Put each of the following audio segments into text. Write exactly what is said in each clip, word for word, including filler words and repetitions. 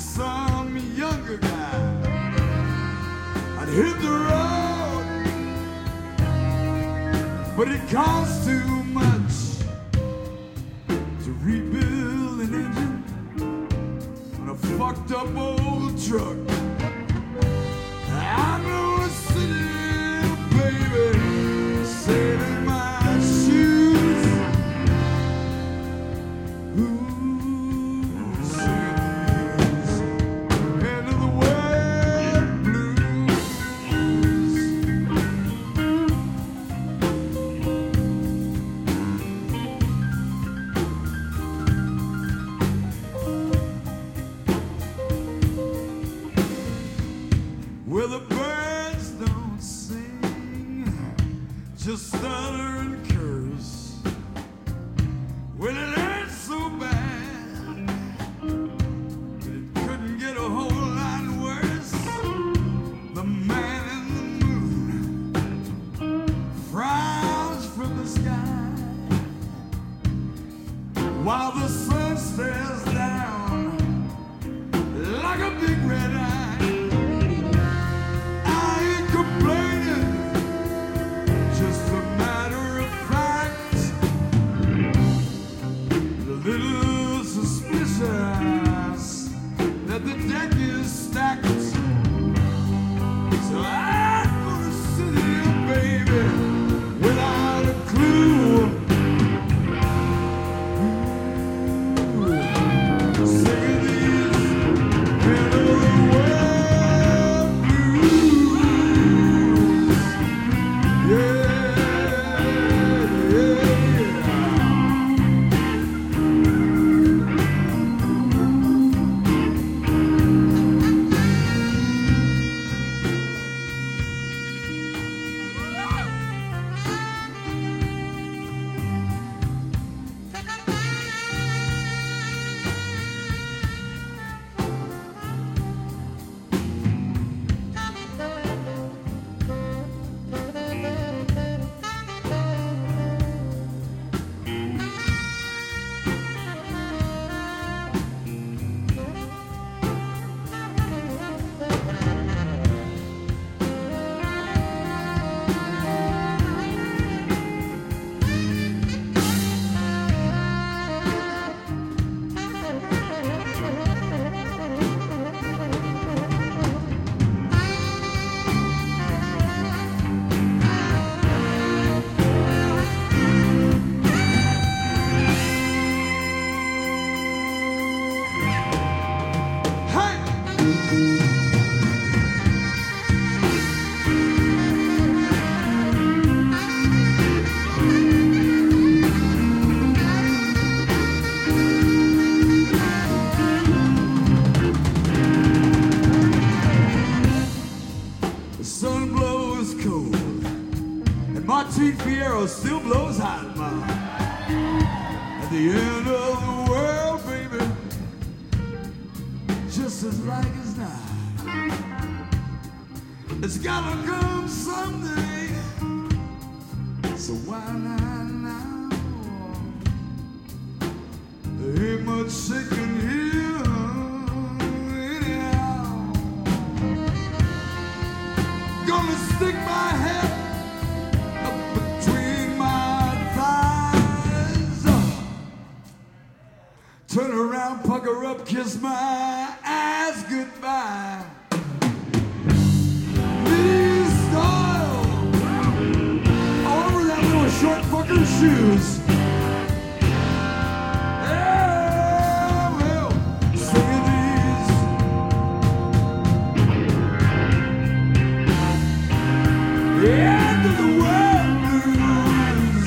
some younger guy. I'd hit the road, but it costs too much to rebuild an engine on a fucked up old truck. I'm gonna sit here, baby, saving my shoes. Ooh, sings end of the world blues. Well, the birds don't sing, just stutter and curse. Well, it hurts so bad that it couldn't get a whole lot worse. The man in the moon frowns from the sky while the sun stares down like a big red eye. That the deck is stacked, so I'm gonna sit here, baby, without a clue. Ooh, singing these end of the world blues. Yeah, yeah, yeah. The sun blows cold, and Martin Fierro still blows hot, Ma. At the end of the world, baby, just as like as not, it's gotta come someday. So why not now? There ain't much shaking here anyhow. Gonna stick my head up between my thighs. Turn around, pucker up, kiss my eyes goodbye. These style all over that little short fucker's shoes. Yeah, well, singing these end of the world blues.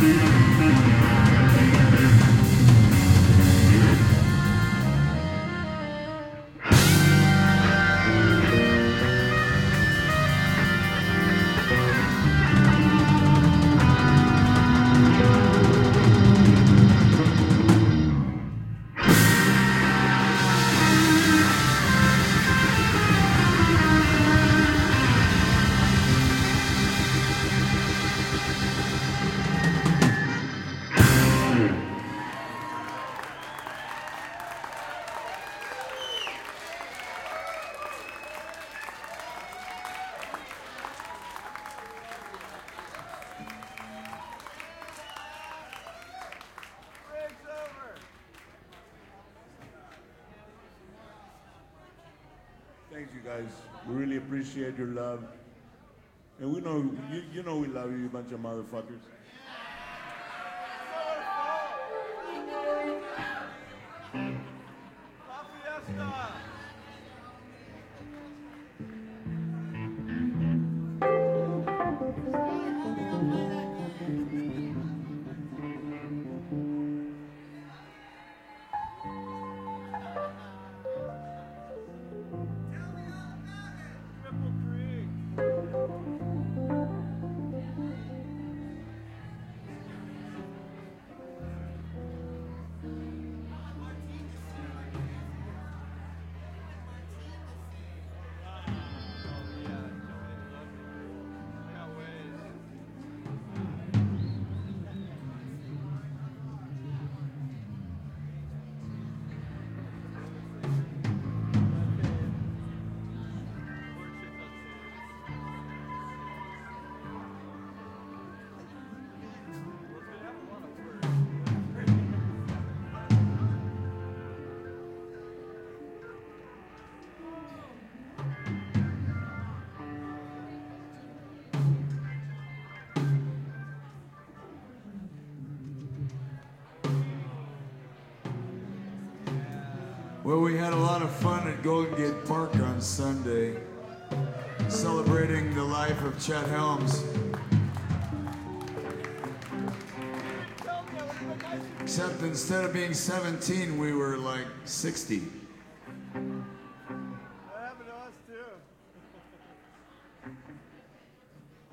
Thank you guys. We really appreciate your love. And we know, you, you know we love you, you bunch of motherfuckers. Well, we had a lot of fun at Golden Gate Park on Sunday, celebrating the life of Chet Helms. Except instead of being seventeen, we were like sixty.